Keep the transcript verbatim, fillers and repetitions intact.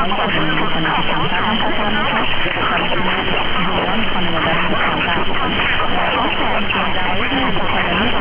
زمانی که ادامه میکنه که کمتر هم خطر میشه و بتونه جبران خانواده رو کمتر بکنه. آخر این دقایق مکالمه